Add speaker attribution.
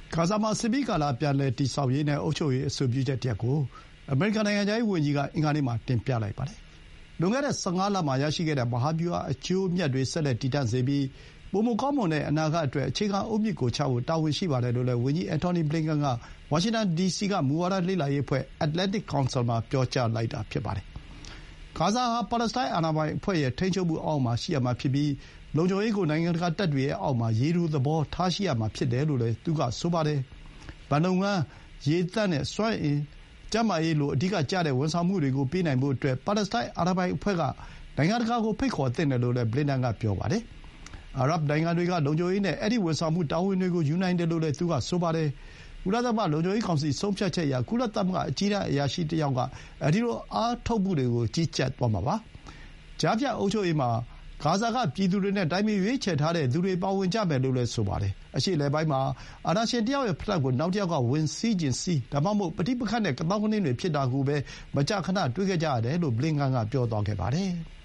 Speaker 1: ဂါဇာမှာစစ်ပြီးကာလပြန်လည်တည်ဆောက်ရေးနဲ့အုပ်ချုပ်ရေးအဆိုပြုချက်တရပ်ကိုအမေရိကန်နိုင်ငံခြားရေးဝန်ကြီးကအင်္ဂါနေ့မှာတင်ပြလိုက်ပါတယ်။လွန်ခဲ့တဲ့15လမှာရရှိခဲ့တဲ့မဟာဗျူဟာအကျိုးအမြတ်တွေဆက်လက်တည်တံ့စေပြီးပိုမိုကောင်းမွန်တဲ့အနာဂတ်အတွက်အခြေခံအုတ်မြစ်ကိုချဖို့တာဝန်ရှိပါတယ်လို့လည်းဝန်ကြီးအန်တိုနီဘလင်ကန်ကဝါရှင်တန်ဒီစီကမူဝါဒလေ့လာရေးအဖွဲ့ Atlantic Council မှာပြောကြားလိုက်တာဖြစ်ပါတယ်။ဂါဇာဟာပါလက်စတိုင်းအာဏာပိုင်အဖွဲ့ရဲ့ထိန်းချုပ်မှုအောက်မှာရှိရမှာဖြစ်ပြီးလုံခြုံရေးကိုနိုင်ငံတကာတပ်တွေရဲ့အောက်မှာရေတိုသဘောထားရှိရမှာဖြစ်တယ်လို့လည်းသူကဆိုပါတယ်။ဘဏ်လုပ်ငန်း၊ရေသန့်နဲ့စွမ်းအင်၊ကျန်းမာရေးလိုအဓိကကျတဲ့ဝန်ဆောင်မှုတွေကိုပေးနိုင်ဖို့အတွက်ပါလက်စတိုင်းအာဏာပိုင်အဖွဲ့ကနိုင်ငံတကာကိုဖိတ်ခေါ်သင့်တယ်လို့လည်းဘလင်ကန်ကပြောပါတယ်။အာရပ်နိုင်ငံတွေကလုံခြုံရေးနဲ့အဲဒီဝန်ဆောင်မှုတာဝန်တွေကိုယူနိုင်တယ်လို့လည်းသူကဆိုပါတယ်။ကုလသမဂ္ဂလုံခြုံရေးကောင်စီဆုံးဖြတ်ချက်အရကုလသမဂ္ဂအကြီးတန်းအရာရှိတယောက်ကအဲဒီလိုအားထုတ်မှုတွေကိုကြီးကြပ်သွားမှာပါ။ကြားဖြတ်အုပ်ချုပ်ရေးမှာဂါဇာကပြည်သူတွေနဲ့တိုင်းပြည်ရွေးချယ်ထားတဲ့သူတွေပါဝင်ကြမယ်လို့လည်းဆိုပါတယ်။အရှေ့အလယ်ပိုင်းမှာအာဏာရှင်တယောက်ရဲ့ဖလက်ကိုနောက်တယောက်ကဝင်စီးချင်စီးဒါမှမဟုတ်ပဋိပက္ခနဲ့ကသောင်းကနင်းတွေဖြစ်တာကိုပဲမကြာခဏတွေ့ခဲ့ကြရတယ်လို့ဘလင်ကန်ကပြောသွားခဲ့ပါတယ်။